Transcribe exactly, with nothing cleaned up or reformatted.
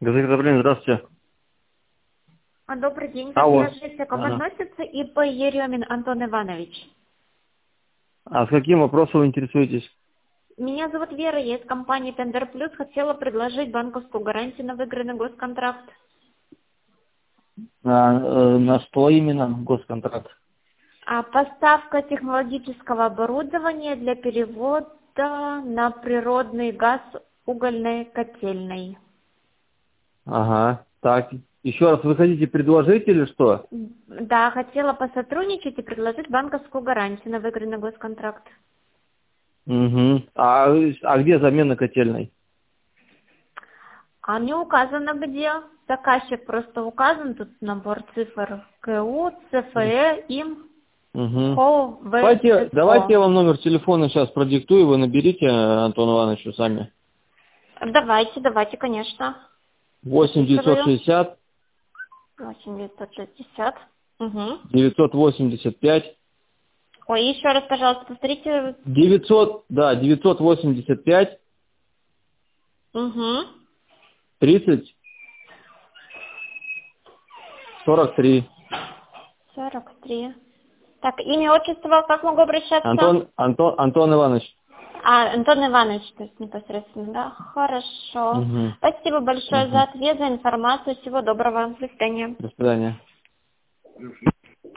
Газоизготовление, здравствуйте. А, Добрый день. Алло. Скажите, как Ага. относится ИП Еремин Антон Иванович? А с каким вопросом вы интересуетесь? Меня зовут Вера, я из компании Тендер Плюс. Хотела предложить банковскую гарантию на выигранный госконтракт. На, э, на что именно госконтракт? А поставка технологического оборудования для перевода на природный газ угольной котельной. Ага. Так, еще раз, вы хотите предложить или что? Да, хотела посотрудничать и предложить банковскую гарантию на выигранный госконтракт. Угу. А, а где замена котельной? А не указано где. Заказчик просто указан, тут набор цифр КУ, ЦФЭ, ИМ, Угу. ХО, Давайте, давайте я ВСО. вам номер телефона сейчас продиктую, вы наберите Антону Ивановичу сами. Давайте, давайте, конечно. восемь девятьсот Записываю. шестьдесят восемь девятьсот шестьдесят. Угу. девятьсот восемьдесят пять Ой, еще раз, пожалуйста, повторите. девятьсот, да, девятьсот восемьдесят пять Угу. тридцать сорок три. сорок три. Так, имя, отчество, как могу обращаться? Антон, Антон, Антон Иванович. А, Антон Иванович, то есть непосредственно, да? Хорошо. Угу. Спасибо большое Угу. за ответ, за информацию. Всего доброго. До свидания. До свидания.